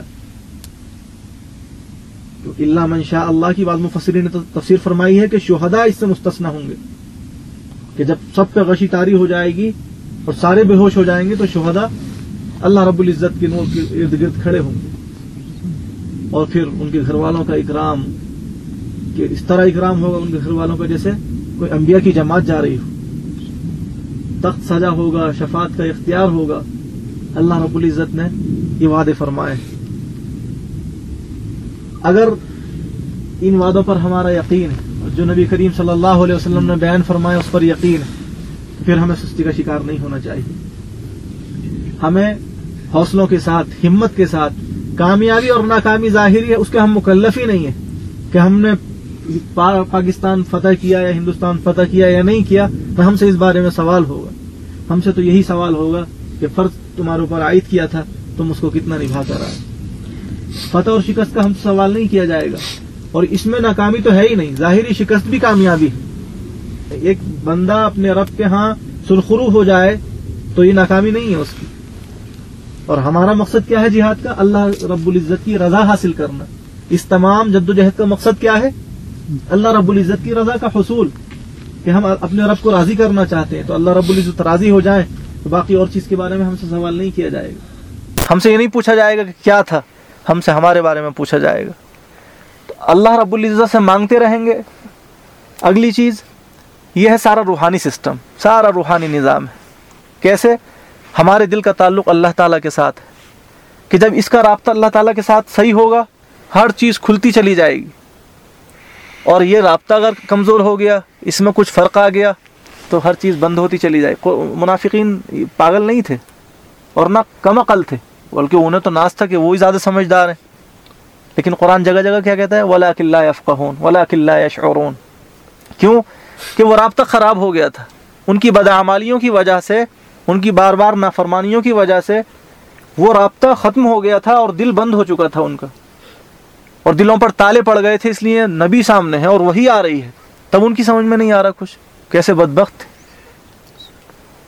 تو الا من شاء اللہ کی بعض مفسرین نے تفسیر فرمائی ہے کہ شہداء اس سے مستثنی ہوں گے، کہ جب سب پہ غشی طاری ہو جائے گی اور سارے بے ہوش ہو جائیں گے تو شہداء اللہ رب العزت کے نور کے ارد گرد کھڑے ہوں گے، اور پھر ان کے گھر والوں کا اکرام، کہ اس طرح اکرام ہوگا ان کے گھر والوں کا جیسے کوئی انبیاء کی جماعت جا رہی ہو. تخت سجا ہوگا، شفاعت کا اختیار ہوگا. اللہ رب العزت نے یہ وعدے فرمائے. اگر ان وعدوں پر ہمارا یقین ہے اور جو نبی کریم صلی اللہ علیہ وسلم نے بیان فرمایا اس پر یقین ہے، پھر ہمیں سستی کا شکار نہیں ہونا چاہیے. ہمیں حوصلوں کے ساتھ، ہمت کے ساتھ، کامیابی اور ناکامی ظاہری ہے اس کے ہم مکلف ہی نہیں ہیں کہ ہم نے پاکستان فتح کیا یا ہندوستان فتح کیا یا نہیں کیا، نہ ہم سے اس بارے میں سوال ہوگا. ہم سے تو یہی سوال ہوگا کہ فرض تمہارے اوپر عائد کیا تھا، تم اس کو کتنا نبھا کر آئے. فتح اور شکست کا ہم سے سوال نہیں کیا جائے گا، اور اس میں ناکامی تو ہے ہی نہیں، ظاہری شکست بھی کامیابی ہے. ایک بندہ اپنے رب کے ہاں سرخرو ہو جائے تو یہ ناکامی نہیں ہے اس کی. اور ہمارا مقصد کیا ہے جہاد کا؟ اللہ رب العزت کی رضا حاصل کرنا. اس تمام جدوجہد کا مقصد کیا ہے؟ اللہ رب العزت کی رضا کا حصول، کہ ہم اپنے رب کو راضی کرنا چاہتے ہیں. تو اللہ رب العزت راضی ہو جائیں تو باقی اور چیز کے بارے میں ہم سے سوال نہیں کیا جائے گا. ہم سے یہ نہیں پوچھا جائے گا کہ کیا تھا، ہم سے ہمارے بارے میں پوچھا جائے گا. تو اللہ رب العزت سے مانگتے رہیں گے. اگلی چیز یہ ہے سارا روحانی سسٹم، سارا روحانی نظام ہے. کیسے؟ ہمارے دل کا تعلق اللہ تعالیٰ کے ساتھ ہے، کہ جب اس کا رابطہ اللہ تعالیٰ کے ساتھ صحیح ہوگا ہر چیز کھلتی چلی جائے گی. اور یہ رابطہ اگر کمزور ہو گیا، اس میں کچھ فرق آ گیا تو ہر چیز بند ہوتی چلی جائے. منافقین پاگل نہیں تھے اور نہ کم عقل تھے، بلکہ انہیں تو ناز تھا کہ وہی زیادہ سمجھدار ہیں. لیکن قرآن جگہ جگہ کیا کہتا ہے؟ وَلَٰكِن لَا يَفْقَهُونَ وَلَٰكِن لَا يَشْعُرُونَ. کیوں؟ کہ وہ رابطہ خراب ہو گیا تھا. ان کی بدعمالیوں کی وجہ سے، ان کی بار بار نافرمانیوں کی وجہ سے وہ رابطہ ختم ہو گیا تھا اور دل بند ہو چکا تھا ان کا، اور دلوں پر تالے پڑ گئے تھے. اس لیے نبی سامنے ہے اور وہی آ رہی ہے، تب ان کی سمجھ میں نہیں آ رہا کچھ. کیسے بدبخت تھے.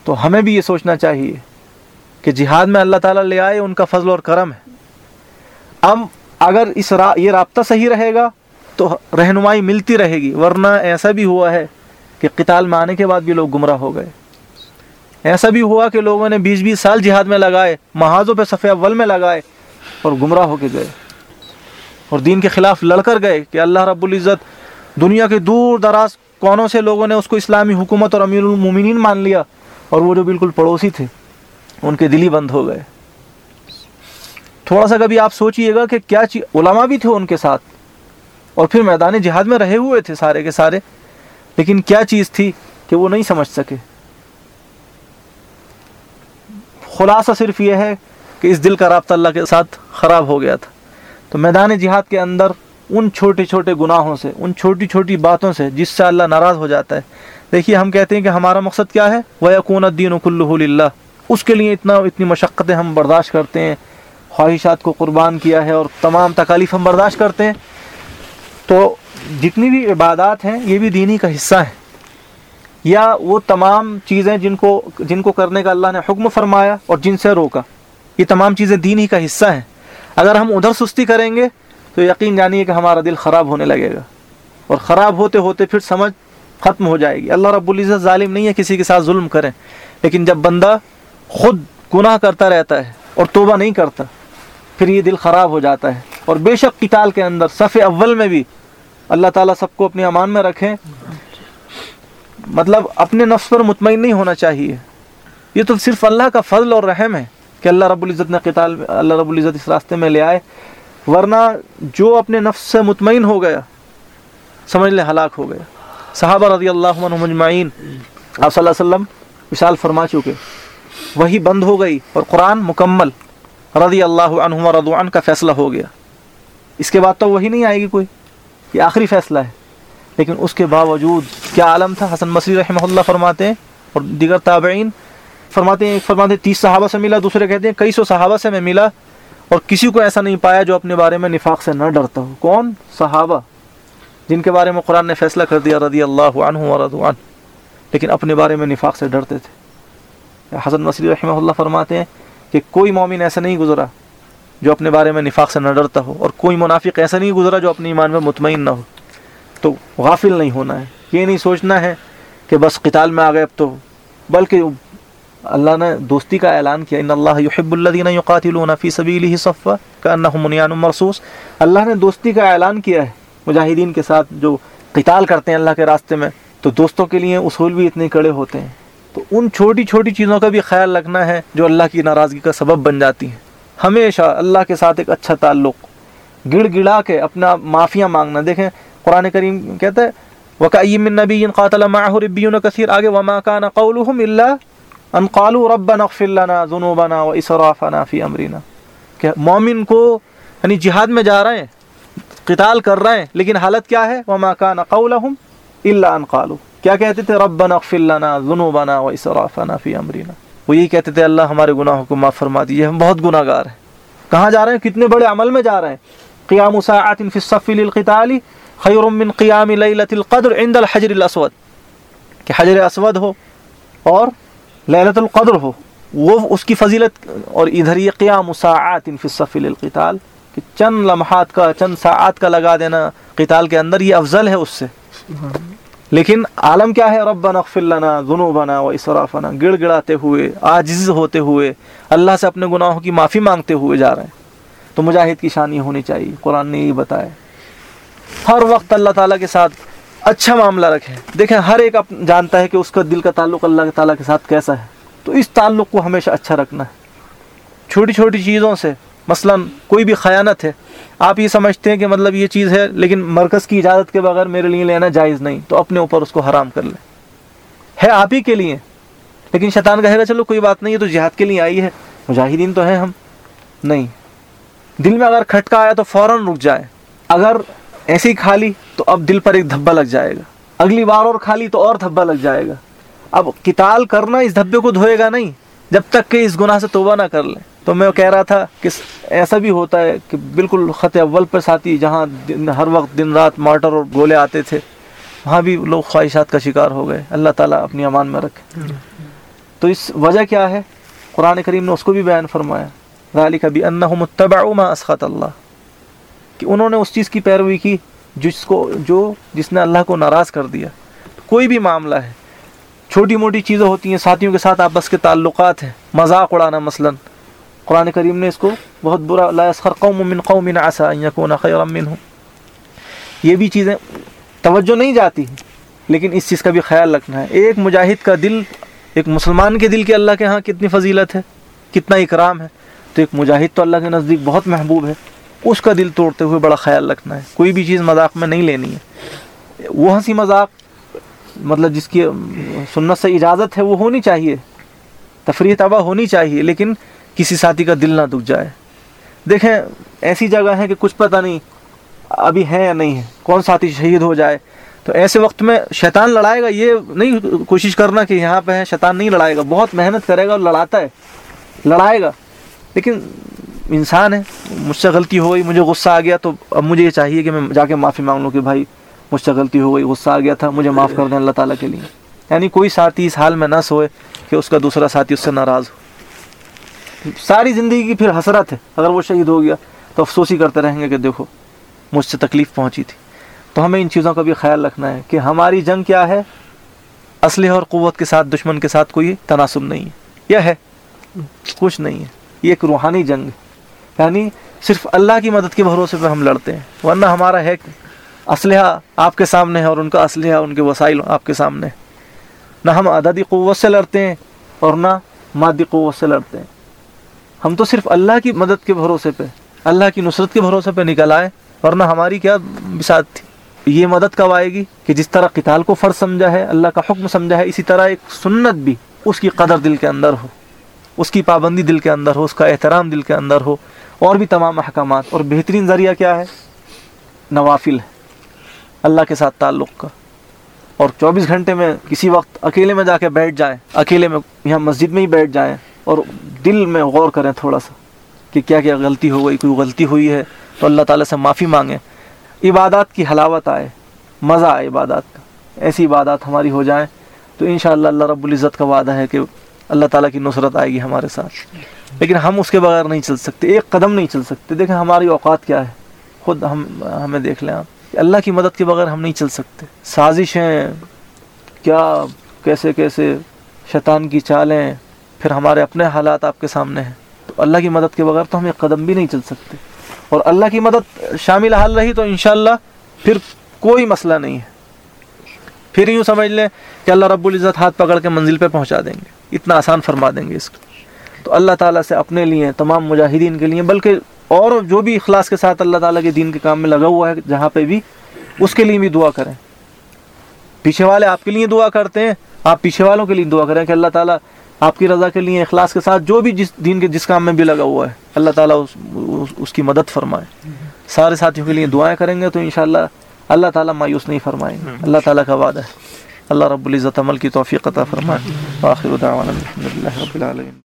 تو ہمیں بھی یہ سوچنا چاہیے کہ جہاد میں اللہ تعالیٰ لے آئے، ان کا فضل اور کرم ہے. اب اگر یہ رابطہ صحیح رہے گا تو رہنمائی ملتی رہے گی، ورنہ ایسا بھی ہوا ہے کہ قتال میں آنے کے بعد بھی لوگ گمراہ ہو گئے. ایسا بھی ہوا کہ لوگوں نے 20-20 سال جہاد میں لگائے، محاذوں پہ صف اول میں لگائے اور گمراہ ہو کے گئے اور دین کے خلاف لڑ کر گئے کہ اللہ رب العزت دنیا کے دور دراز کونوں سے لوگوں نے اس کو اسلامی حکومت اور امیر المومنین مان لیا، اور وہ جو بالکل پڑوسی تھے ان کے دل ہی بند ہو گئے. تھوڑا سا کبھی آپ سوچئے گا کہ کیا علماء بھی تھے ان کے ساتھ اور پھر میدان جہاد میں رہے ہوئے تھے سارے کے سارے، لیکن کیا چیز تھی کہ وہ نہیں سمجھ سکے. خلاصہ صرف یہ ہے کہ اس دل کا رابطہ اللہ کے ساتھ خراب ہو گیا تھا. تو میدان جہاد کے اندر ان چھوٹے چھوٹے گناہوں سے، ان چھوٹی چھوٹی باتوں سے جس سے اللہ ناراض ہو جاتا ہے. دیکھیے ہم کہتے ہیں کہ ہمارا مقصد کیا ہے، وَيَكُونَ الدِّينُ كُلُّهُ لِلَّهِ، اس کے لیے اتنی مشقتیں ہم برداشت کرتے ہیں، خواہشات کو قربان کیا ہے اور تمام تکالیف ہم برداشت کرتے ہیں. تو جتنی بھی عبادات ہیں یہ بھی دینی کا حصہ ہیں، یا وہ تمام چیزیں جن کو کرنے کا اللہ نے حکم فرمایا اور جن سے روکا، یہ تمام چیزیں دین ہی کا حصہ ہیں. اگر ہم ادھر سستی کریں گے تو یقین جانیے کہ ہمارا دل خراب ہونے لگے گا، اور خراب ہوتے ہوتے پھر سمجھ ختم ہو جائے گی. اللہ رب العزت ظالم نہیں ہے کسی کے ساتھ ظلم کریں، لیکن جب بندہ خود گناہ کرتا رہتا ہے اور توبہ نہیں کرتا پھر یہ دل خراب ہو جاتا ہے. اور بے شک قتال کے اندر صف اول میں بھی اللہ تعالیٰ سب کو اپنی امان میں رکھیں، مطلب اپنے نفس پر مطمئن نہیں ہونا چاہیے. یہ تو صرف اللہ کا فضل اور رحم ہے کہ اللہ رب العزت نے اللہ رب العزت اس راستے میں لے آئے، ورنہ جو اپنے نفس سے مطمئن ہو گیا سمجھ لے ہلاک ہو گیا. صحابہ رضی اللہ عنہم اجمعین آپ صلی اللہ علیہ وسلم وصال فرما چکے، وہی بند ہو گئی اور قرآن مکمل، رضی اللہ عنہم ورضوا عنہ کا فیصلہ ہو گیا. اس کے بعد تو وہی نہیں آئے گی کوئی، یہ آخری فیصلہ ہے. لیکن اس کے باوجود کیا عالم تھا. حسن بصری رحمہ اللہ فرماتے ہیں اور دیگر تابعین فرماتے ہیں 30 صحابہ سے ملا، دوسرے کہتے ہیں کئی سو صحابہ سے میں ملا اور کسی کو ایسا نہیں پایا جو اپنے بارے میں نفاق سے نہ ڈرتا ہو. کون؟ صحابہ جن کے بارے میں قرآن نے فیصلہ کر دیا رضی اللہ عنہ ورضوا عنہ، لیکن اپنے بارے میں نفاق سے ڈرتے تھے. حسن بصری رحمہ اللہ فرماتے ہیں کہ کوئی مومن ایسا نہیں گزرا جو اپنے بارے میں نفاق سے نہ ڈرتا ہو، اور کوئی منافق ایسا نہیں گزرا جو اپنے ایمان میں مطمئن نہ ہو. تو غافل نہیں ہونا ہے، یہ نہیں سوچنا ہے کہ بس قتال میں آ گئے اب تو، بلکہ اللہ نے دوستی کا اعلان کیا، ان اللہ یحب الذین یقاتلون فی سبیلہ صفا کانہم بنیان مرصوص. اللہ نے دوستی کا اعلان کیا ہے مجاہدین کے ساتھ جو قتال کرتے ہیں اللہ کے راستے میں. تو دوستوں کے لیے اصول بھی اتنے کڑے ہوتے ہیں. تو ان چھوٹی چھوٹی چیزوں کا بھی خیال رکھنا ہے جو اللہ کی ناراضگی کا سبب بن جاتی ہیں. ہمیشہ اللہ کے ساتھ ایک اچھا تعلق، گڑ گڑا کے اپنا معافیاں مانگنا. دیکھیں قرآن کریم کہتا ہے وَكَأَيٍّ مِّن نَّبِيٍّ قَاتَلَ مَعَهُ رِبِّيُّونَ كَثِيرٌ، آگے وَمَا كَانَ قَوْلُهُمْ إِلَّا أَن قَالُوا رَبَّنَا اغْفِرْ لَنَا ذُنُوبَنَا وَإِسْرَافَنَا فِي أَمْرِنَا. کہ مومن کو یعنی جہاد میں جا رہے ہیں، قتال کر رہے ہیں، لیکن حالت کیا ہے؟ وَمَا كَانَ قَوْلُهُمْ إِلَّا أَن قَالُوا، کیا کہتے تھے؟ رَبَّنَا اغْفِرْ لَنَا ذُنُوبَنَا وَإِسْرَافَنَا فِي أَمْرِنَا. وہ یہی کہتے تھے اللہ ہمارے گناہوں کو معاف فرما دیجیے، ہم بہت گناہ گار ہیں. کہاں جا رہے ہیں؟ کتنے بڑے عمل میں جا رہے ہیں. قیام ساعۃ فی الصف للقتال خیر من قیام لیلۃ القدر عند الحجر الاسود، کہ حجر اسود ہو اور لیلۃ القدر ہو، وہ اس کی فضیلت. اور ادھر یہ قیام ساعات فی الصف للقتال، کہ چند لمحات کا، چند ساعات کا لگا دینا قتال کے اندر، یہ افضل ہے اس سے. لیکن عالم کیا ہے؟ ربنا اغفر لنا ذنوبنا واسرافنا، گڑ گڑاتے ہوئے، عاجز ہوتے ہوئے، اللہ سے اپنے گناہوں کی معافی مانگتے ہوئے جا رہے ہیں. تو مجاہد کی شان یہ ہونی چاہیے. قرآن نے یہ بتایا ہر وقت اللہ تعالیٰ کے ساتھ اچھا معاملہ رکھیں. دیکھیں ہر ایک جانتا ہے کہ اس کا دل کا تعلق اللہ تعالیٰ کے ساتھ کیسا ہے، تو اس تعلق کو ہمیشہ اچھا رکھنا ہے. چھوٹی چھوٹی چیزوں سے، مثلا کوئی بھی خیانت ہے، آپ یہ سمجھتے ہیں کہ مطلب یہ چیز ہے لیکن مرکز کی اجازت کے بغیر میرے لیے لینا جائز نہیں، تو اپنے اوپر اس کو حرام کر لیں. ہے آپ ہی کے لیے، لیکن شیطان کہے گا چلو کوئی بات نہیں، ہے تو جہاد کے لیے آئی ہے، مجاہدین تو ہیں ہم. نہیں، دل میں اگر کھٹکا آیا تو فوراً رک جائے. اگر ایسے ہی کھا لی تو اب دل پر ایک دھبا لگ جائے گا، اگلی بار اور کھا لی تو اور دھبا لگ جائے گا. اب قتال کرنا اس دھبے کو دھوئے گا نہیں جب تک کہ اس گناہ سے توبہ نہ کر لیں. تو میں کہہ رہا تھا کہ ایسا بھی ہوتا ہے کہ بالکل خط اول پر ساتھی جہاں ہر وقت دن رات مارٹر اور گولے آتے تھے، وہاں بھی لوگ خواہشات کا شکار ہو گئے. اللہ تعالیٰ اپنی امان میں رکھے. تو اس وجہ کیا ہے؟ قرآن کریم نے اس کو بھی بیان فرمایا، ذالک بأنہم اتبعوا ما اسخط اللہ، کہ انہوں نے اس چیز کی پیروی کی جس نے اللہ کو ناراض کر دیا۔ کوئی بھی معاملہ ہے، چھوٹی موٹی چیزیں ہوتی ہیں، ساتھیوں کے ساتھ آپس کے تعلقات ہیں، مذاق اڑانا مثلا، قرآن کریم نے اس کو بہت برا، لا یسخر قوم من قوم عسى ان يكون خيرا منهم، یہ بھی چیزیں توجہ نہیں جاتی، لیکن اس چیز کا بھی خیال رکھنا ہے۔ ایک مجاہد کا دل، ایک مسلمان کے دل کے اللہ کے ہاں کتنی فضیلت ہے، کتنا اکرام ہے، تو ایک مجاہد تو اللہ کے نزدیک بہت محبوب ہے، اس کا دل توڑتے ہوئے بڑا خیال رکھنا ہے۔ کوئی بھی چیز مذاق میں نہیں لینی ہے، وہ ہنسی مذاق مطلب جس کی سنت سے اجازت ہے وہ ہونی چاہیے، تفریح طبع ہونی چاہیے، لیکن کسی ساتھی کا دل نہ دکھ جائے۔ دیکھیں ایسی جگہ ہے کہ کچھ پتہ نہیں ابھی ہے یا نہیں ہے، کون ساتھی شہید ہو جائے، تو ایسے وقت میں شیطان لڑائے گا، یہ نہیں کوشش کرنا کہ یہاں پہ ہے، شیطان نہیں لڑائے گا، بہت محنت کرے گا اور لڑاتا ہے، لڑائے گا، لیکن انسان ہے، مجھ سے غلطی ہو گئی، مجھے غصہ آ گیا، تو اب مجھے یہ چاہیے کہ میں جا کے معافی مانگ لوں کہ بھائی مجھ سے غلطی ہو گئی، غصہ آ گیا تھا، مجھے معاف کر دیں اللہ تعالیٰ کے لیے۔ یعنی کوئی ساتھی اس حال میں نہ سوئے کہ اس کا دوسرا ساتھی اس سے ناراض ہو۔ ساری زندگی کی پھر حسرت ہے، اگر وہ شہید ہو گیا تو افسوس ہی کرتے رہیں گے کہ دیکھو مجھ سے تکلیف پہنچی تھی۔ تو ہمیں ان چیزوں کا بھی خیال رکھنا ہے کہ ہماری جنگ کیا ہے، اسلحے اور قوت کے ساتھ دشمن کے ساتھ کوئی تناسب نہیں ہے، یا ہے کچھ نہیں ہے، یہ ایک روحانی جنگ ہے، یعنی صرف اللہ کی مدد کے بھروسے پہ ہم لڑتے ہیں، ورنہ ہمارا ہے اسلحہ آپ کے سامنے ہے اور ان کا اسلحہ، ان کے وسائل آپ کے سامنے ہے، نہ ہم عددی قوت سے لڑتے ہیں اور نہ مادی قوت سے لڑتے ہیں، ہم تو صرف اللہ کی مدد کے بھروسے پہ، اللہ کی نصرت کے بھروسے پہ نکل آئے، ورنہ ہماری کیا بساط تھی۔ یہ مدد کب آئے گی کہ جس طرح قتال کو فرض سمجھا ہے، اللہ کا حکم سمجھا ہے، اسی طرح ایک سنت بھی اس کی قدر دل کے اندر ہو، اس کی پابندی دل کے اندر ہو، اس کا احترام دل کے اندر ہو، اور بھی تمام احکامات۔ اور بہترین ذریعہ کیا ہے؟ نوافل ہے، اللہ کے ساتھ تعلق کا، اور 24 گھنٹے میں کسی وقت اکیلے میں جا کے بیٹھ جائیں، اکیلے میں یہاں مسجد میں ہی بیٹھ جائیں اور دل میں غور کریں تھوڑا سا کہ کیا کیا غلطی ہو گئی، کوئی غلطی ہوئی ہے تو اللہ تعالیٰ سے معافی مانگیں، عبادات کی حلاوت آئے، مزہ آئے عبادات کا، ایسی عبادات ہماری ہو جائیں تو انشاءاللہ اللہ رب العزت کا وعدہ ہے کہ اللہ تعالیٰ کی نصرت آئے گی ہمارے ساتھ۔ لیکن ہم اس کے بغیر نہیں چل سکتے، ایک قدم نہیں چل سکتے۔ دیکھیں ہماری اوقات کیا ہے، خود ہمیں دیکھ لیں آپ کہ اللہ کی مدد کے بغیر ہم نہیں چل سکتے۔ سازشیں کیا، کیسے کیسے شیطان کی چالیں، پھر ہمارے اپنے حالات آپ کے سامنے ہیں، تو اللہ کی مدد کے بغیر تو ہم ایک قدم بھی نہیں چل سکتے۔ اور اللہ کی مدد شامل حال رہی تو انشاءاللہ پھر کوئی مسئلہ نہیں ہے، پھر یوں سمجھ لیں کہ اللہ رب العزت ہاتھ پکڑ کے منزل پہ پہنچا دیں گے، اتنا آسان فرما دیں گے اس کو۔ تو اللہ تعالیٰ سے اپنے لیے، تمام مجاہدین کے لیے، بلکہ اور جو بھی اخلاص کے ساتھ اللہ تعالیٰ کے دین کے کام میں لگا ہوا ہے جہاں پہ بھی، اس کے لیے بھی دعا کریں۔ پیچھے والے آپ کے لیے دعا کرتے ہیں، آپ پیچھے والوں کے لیے دعا کریں کہ اللہ تعالیٰ آپ کی رضا کے لیے اخلاص کے ساتھ جو بھی جس دین کے جس کام میں بھی لگا ہوا ہے، اللہ تعالیٰ اس کی مدد فرمائے۔ سارے ساتھیوں کے لیے دعائیں کریں گے تو انشاءاللہ اللہ تعالیٰ مایوس نہیں فرمائیں گے، اللہ تعالیٰ کا وعدہ ہے۔ اللہ رب العزت عمل کی توفیق عطا فرمائے۔ وآخر دعوانا الحمد للہ رب العالمین۔